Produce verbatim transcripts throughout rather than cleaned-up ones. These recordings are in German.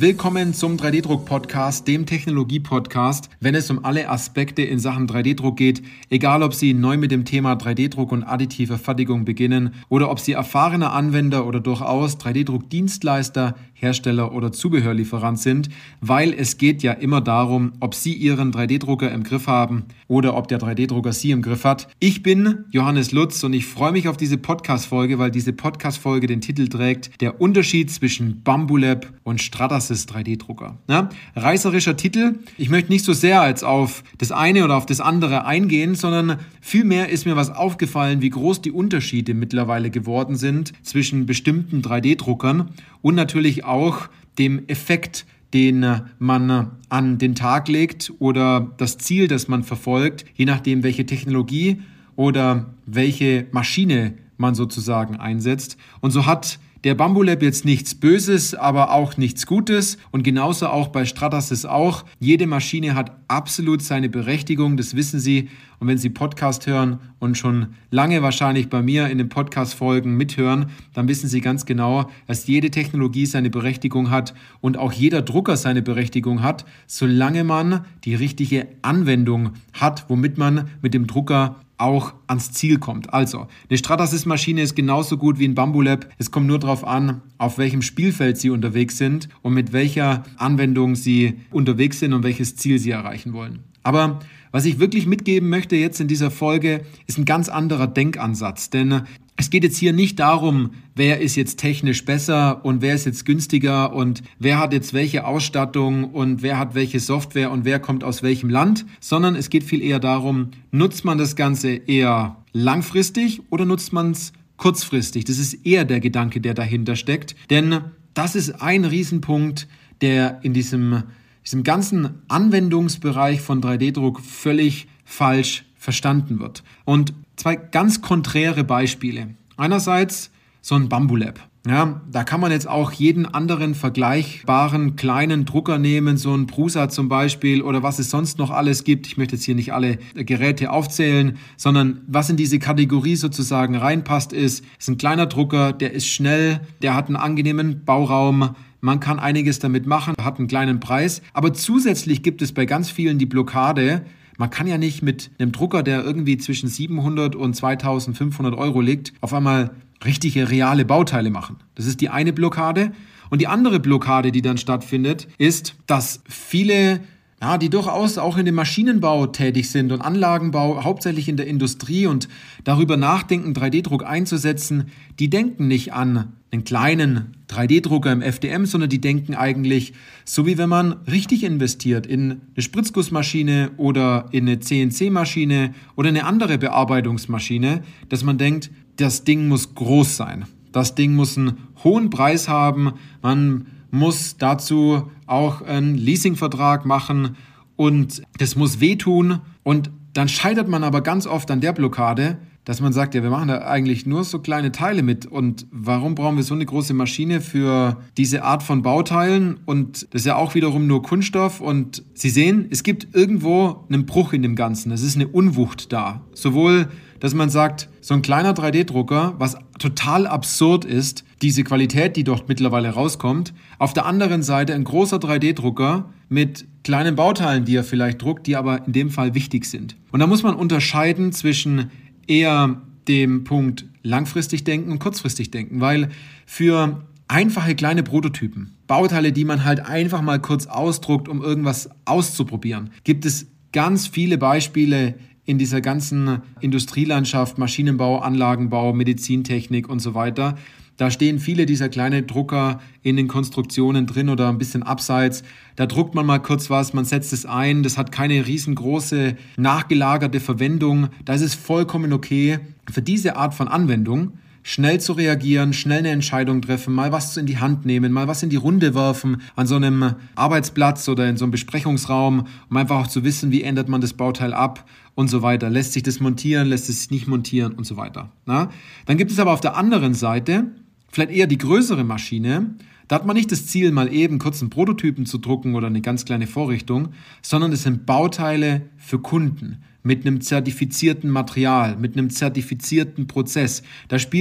Willkommen zum drei D Druck Podcast, dem Technologie-Podcast, wenn es um alle Aspekte in Sachen drei D Druck geht, egal ob Sie neu mit dem Thema drei D Druck und additive Fertigung beginnen oder ob Sie erfahrener Anwender oder durchaus drei D Druck Dienstleister, Hersteller oder Zubehörlieferant sind, weil es geht ja immer darum, ob Sie Ihren drei D Drucker im Griff haben oder ob der drei D Drucker Sie im Griff hat. Ich bin Johannes Lutz und ich freue mich auf diese Podcast-Folge, weil diese Podcast-Folge den Titel trägt: Der Unterschied zwischen Bambulab und Stratasys drei D Drucker. Ja, reißerischer Titel. Ich möchte nicht so sehr als auf das eine oder auf das andere eingehen, sondern vielmehr ist mir was aufgefallen, wie groß die Unterschiede mittlerweile geworden sind zwischen bestimmten drei D Druckern und natürlich auch dem Effekt, den man an den Tag legt oder das Ziel, das man verfolgt, je nachdem, welche Technologie oder welche Maschine man sozusagen einsetzt. Und so hat der Bambulab jetzt nichts Böses, aber auch nichts Gutes, und genauso auch bei Stratasys auch. Jede Maschine hat absolut seine Berechtigung, das wissen Sie. Und wenn Sie Podcast hören und schon lange wahrscheinlich bei mir in den Podcast-Folgen mithören, dann wissen Sie ganz genau, dass jede Technologie seine Berechtigung hat und auch jeder Drucker seine Berechtigung hat, solange man die richtige Anwendung hat, womit man mit dem Drucker auch ans Ziel kommt. Also, eine Stratasys-Maschine ist genauso gut wie ein Bambulab. Es kommt nur darauf an, auf welchem Spielfeld Sie unterwegs sind und mit welcher Anwendung Sie unterwegs sind und welches Ziel Sie erreichen wollen. Aber was ich wirklich mitgeben möchte jetzt in dieser Folge, ist ein ganz anderer Denkansatz. Denn es geht jetzt hier nicht darum, wer ist jetzt technisch besser und wer ist jetzt günstiger und wer hat jetzt welche Ausstattung und wer hat welche Software und wer kommt aus welchem Land, sondern es geht viel eher darum, nutzt man das Ganze eher langfristig oder nutzt man es kurzfristig? Das ist eher der Gedanke, der dahinter steckt. Denn das ist ein Riesenpunkt, der in diesem, diesem ganzen Anwendungsbereich von drei D Druck völlig falsch verstanden wird. Und zwei ganz konträre Beispiele. Einerseits so ein Bambulab. Ja, da kann man jetzt auch jeden anderen vergleichbaren kleinen Drucker nehmen, so ein Prusa zum Beispiel oder was es sonst noch alles gibt. Ich möchte jetzt hier nicht alle Geräte aufzählen, sondern was in diese Kategorie sozusagen reinpasst ist, ist ein kleiner Drucker, der ist schnell, der hat einen angenehmen Bauraum, man kann einiges damit machen, hat einen kleinen Preis. Aber zusätzlich gibt es bei ganz vielen die Blockade, man kann ja nicht mit einem Drucker, der irgendwie zwischen siebenhundert und zweitausendfünfhundert Euro liegt, auf einmal richtige, reale Bauteile machen. Das ist die eine Blockade. Und die andere Blockade, die dann stattfindet, ist, dass viele, ja, die durchaus auch in dem Maschinenbau tätig sind und Anlagenbau, hauptsächlich in der Industrie und darüber nachdenken, drei D Druck einzusetzen, die denken nicht an einen kleinen drei D Drucker im F D M, sondern die denken eigentlich, so wie wenn man richtig investiert in eine Spritzgussmaschine oder in eine C N C-Maschine oder eine andere Bearbeitungsmaschine, dass man denkt, das Ding muss groß sein. Das Ding muss einen hohen Preis haben. Man muss dazu auch einen Leasingvertrag machen und das muss wehtun. Und dann scheitert man aber ganz oft an der Blockade, dass man sagt, ja, wir machen da eigentlich nur so kleine Teile mit und warum brauchen wir so eine große Maschine für diese Art von Bauteilen und das ist ja auch wiederum nur Kunststoff und Sie sehen, es gibt irgendwo einen Bruch in dem Ganzen, es ist eine Unwucht da. Sowohl, dass man sagt, so ein kleiner drei D Drucker, was total absurd ist, diese Qualität, die dort mittlerweile rauskommt, auf der anderen Seite ein großer drei D Drucker mit kleinen Bauteilen, die er vielleicht druckt, die aber in dem Fall wichtig sind. Und da muss man unterscheiden zwischen eher dem Punkt langfristig denken und kurzfristig denken, weil für einfache kleine Prototypen, Bauteile, die man halt einfach mal kurz ausdruckt, um irgendwas auszuprobieren, gibt es ganz viele Beispiele in dieser ganzen Industrielandschaft, Maschinenbau, Anlagenbau, Medizintechnik und so weiter. Da stehen viele dieser kleinen Drucker in den Konstruktionen drin oder ein bisschen abseits. Da druckt man mal kurz was, man setzt es ein. Das hat keine riesengroße nachgelagerte Verwendung. Da ist es vollkommen okay, für diese Art von Anwendung schnell zu reagieren, schnell eine Entscheidung treffen, mal was in die Hand nehmen, mal was in die Runde werfen an so einem Arbeitsplatz oder in so einem Besprechungsraum, um einfach auch zu wissen, wie ändert man das Bauteil ab und so weiter. Lässt sich das montieren, lässt es sich nicht montieren und so weiter. Na? Dann gibt es aber auf der anderen Seite vielleicht eher die größere Maschine. Da hat man nicht das Ziel, mal eben kurz einen Prototypen zu drucken oder eine ganz kleine Vorrichtung, sondern es sind Bauteile für Kunden mit einem zertifizierten Material, mit einem zertifizierten Prozess. Da spielt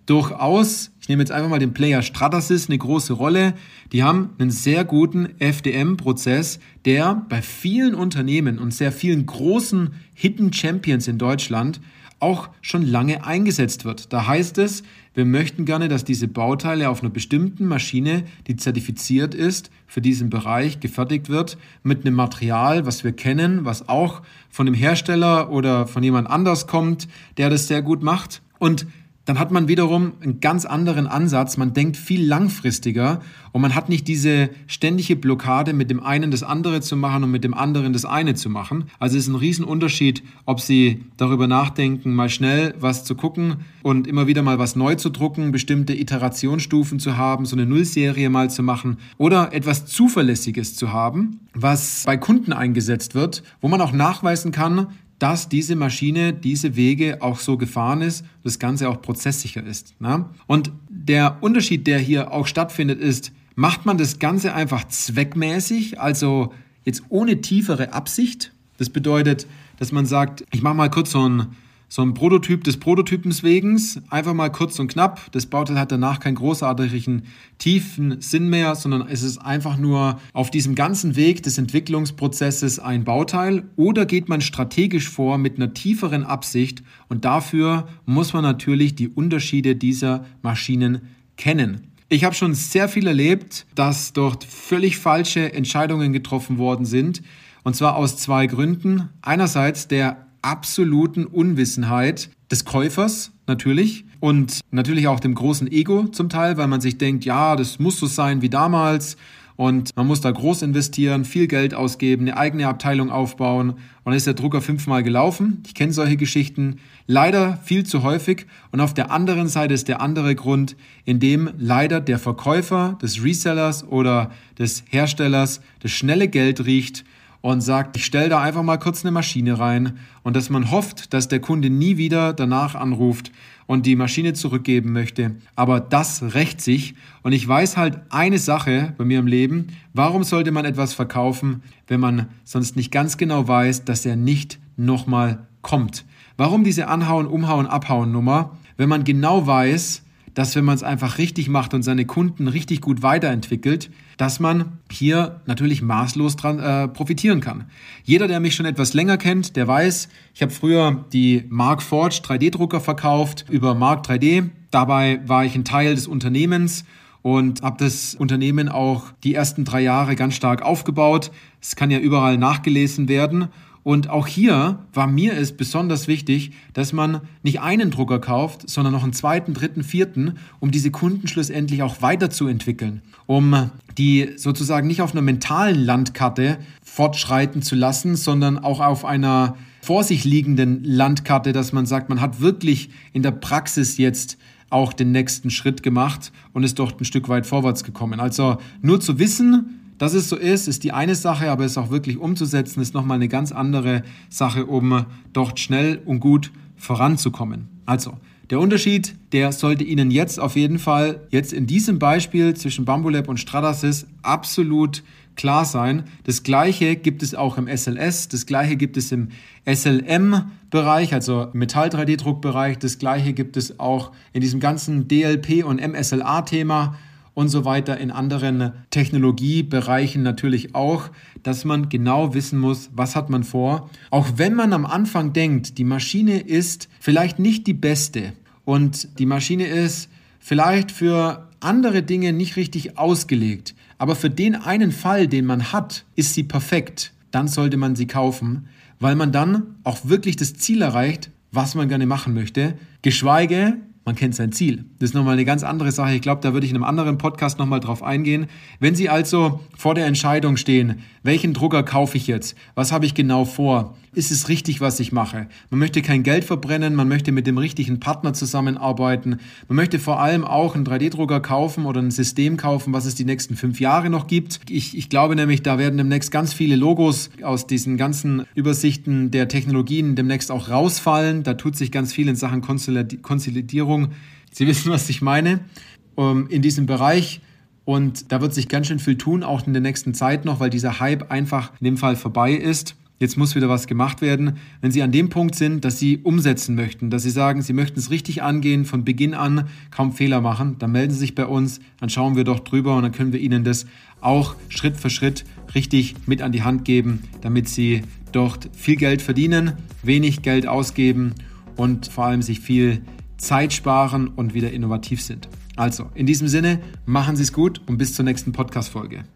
durchaus, ich nehme jetzt einfach mal den Player Stratasys, eine große Rolle. Die haben einen sehr guten F D M-Prozess, der bei vielen Unternehmen und sehr vielen großen Hidden Champions in Deutschland auch schon lange eingesetzt wird. Da heißt es, wir möchten gerne, dass diese Bauteile auf einer bestimmten Maschine, die zertifiziert ist, für diesen Bereich gefertigt wird, mit einem Material, was wir kennen, was auch von dem Hersteller oder von jemand anders kommt, der das sehr gut macht. Und dann hat man wiederum einen ganz anderen Ansatz. Man denkt viel langfristiger und man hat nicht diese ständige Blockade, mit dem einen das andere zu machen und mit dem anderen das eine zu machen. Also es ist ein Riesenunterschied, ob Sie darüber nachdenken, mal schnell was zu gucken und immer wieder mal was neu zu drucken, bestimmte Iterationsstufen zu haben, so eine Nullserie mal zu machen oder etwas Zuverlässiges zu haben, was bei Kunden eingesetzt wird, wo man auch nachweisen kann, dass diese Maschine, diese Wege auch so gefahren ist, das Ganze auch prozesssicher ist. Ne? Und der Unterschied, der hier auch stattfindet, ist, macht man das Ganze einfach zweckmäßig, also jetzt ohne tiefere Absicht. Das bedeutet, dass man sagt, ich mache mal kurz so ein So ein Prototyp des Prototypens wegen, einfach mal kurz und knapp. Das Bauteil hat danach keinen großartigen tiefen Sinn mehr, sondern es ist einfach nur auf diesem ganzen Weg des Entwicklungsprozesses ein Bauteil. Oder geht man strategisch vor mit einer tieferen Absicht und dafür muss man natürlich die Unterschiede dieser Maschinen kennen. Ich habe schon sehr viel erlebt, dass dort völlig falsche Entscheidungen getroffen worden sind und zwar aus zwei Gründen. Einerseits der absoluten Unwissenheit des Käufers natürlich und natürlich auch dem großen Ego zum Teil, weil man sich denkt, ja, das muss so sein wie damals und man muss da groß investieren, viel Geld ausgeben, eine eigene Abteilung aufbauen und dann ist der Drucker fünfmal gelaufen. Ich kenne solche Geschichten leider viel zu häufig und auf der anderen Seite ist der andere Grund, in dem leider der Verkäufer des Resellers oder des Herstellers das schnelle Geld riecht und sagt, ich stelle da einfach mal kurz eine Maschine rein und dass man hofft, dass der Kunde nie wieder danach anruft und die Maschine zurückgeben möchte. Aber das rächt sich und ich weiß halt eine Sache bei mir im Leben, warum sollte man etwas verkaufen, wenn man sonst nicht ganz genau weiß, dass er nicht nochmal kommt? Warum diese Anhauen, Umhauen, Abhauen Nummer, wenn man genau weiß, dass wenn man es einfach richtig macht und seine Kunden richtig gut weiterentwickelt, dass man hier natürlich maßlos dran äh, profitieren kann. Jeder, der mich schon etwas länger kennt, der weiß, ich habe früher die Markforged drei D Drucker verkauft über Mark drei D. Dabei war ich ein Teil des Unternehmens und habe das Unternehmen auch die ersten drei Jahre ganz stark aufgebaut. Es kann ja überall nachgelesen werden. Und auch hier war mir es besonders wichtig, dass man nicht einen Drucker kauft, sondern noch einen zweiten, dritten, vierten, um diese Kunden schlussendlich auch weiterzuentwickeln, um die sozusagen nicht auf einer mentalen Landkarte fortschreiten zu lassen, sondern auch auf einer vor sich liegenden Landkarte, dass man sagt, man hat wirklich in der Praxis jetzt auch den nächsten Schritt gemacht und ist dort ein Stück weit vorwärts gekommen. Also nur zu wissen, dass es so ist, ist die eine Sache, aber es auch wirklich umzusetzen, ist nochmal eine ganz andere Sache, um dort schnell und gut voranzukommen. Also, der Unterschied, der sollte Ihnen jetzt auf jeden Fall, jetzt in diesem Beispiel zwischen Bambulab und Stratasys absolut klar sein. Das Gleiche gibt es auch im S L S, das Gleiche gibt es im S L M-Bereich, also Metall-drei D Druck-Bereich, das Gleiche gibt es auch in diesem ganzen D L P- und M S L A-Thema, und so weiter, in anderen Technologiebereichen natürlich auch, dass man genau wissen muss, was hat man vor. Auch wenn man am Anfang denkt, die Maschine ist vielleicht nicht die beste und die Maschine ist vielleicht für andere Dinge nicht richtig ausgelegt, aber für den einen Fall, den man hat, ist sie perfekt, dann sollte man sie kaufen, weil man dann auch wirklich das Ziel erreicht, was man gerne machen möchte, geschweige man kennt sein Ziel. Das ist nochmal eine ganz andere Sache. Ich glaube, da würde ich in einem anderen Podcast nochmal drauf eingehen. Wenn Sie also vor der Entscheidung stehen, welchen Drucker kaufe ich jetzt? Was habe ich genau vor? Ist es richtig, was ich mache? Man möchte kein Geld verbrennen, man möchte mit dem richtigen Partner zusammenarbeiten. Man möchte vor allem auch einen drei D Drucker kaufen oder ein System kaufen, was es die nächsten fünf Jahre noch gibt. Ich, ich glaube nämlich, da werden demnächst ganz viele Logos aus diesen ganzen Übersichten der Technologien demnächst auch rausfallen. Da tut sich ganz viel in Sachen Konsolidierung. Sie wissen, was ich meine, in diesem Bereich. Und da wird sich ganz schön viel tun, auch in der nächsten Zeit noch, weil dieser Hype einfach in dem Fall vorbei ist. jetzt muss wieder was gemacht werden. Wenn Sie an dem Punkt sind, dass Sie umsetzen möchten, dass Sie sagen, Sie möchten es richtig angehen, von Beginn an kaum Fehler machen, dann melden Sie sich bei uns, dann schauen wir doch drüber und dann können wir Ihnen das auch Schritt für Schritt richtig mit an die Hand geben, damit Sie dort viel Geld verdienen, wenig Geld ausgeben und vor allem sich viel Zeit sparen und wieder innovativ sind. Also, in diesem Sinne, machen Sie es gut und bis zur nächsten Podcast-Folge.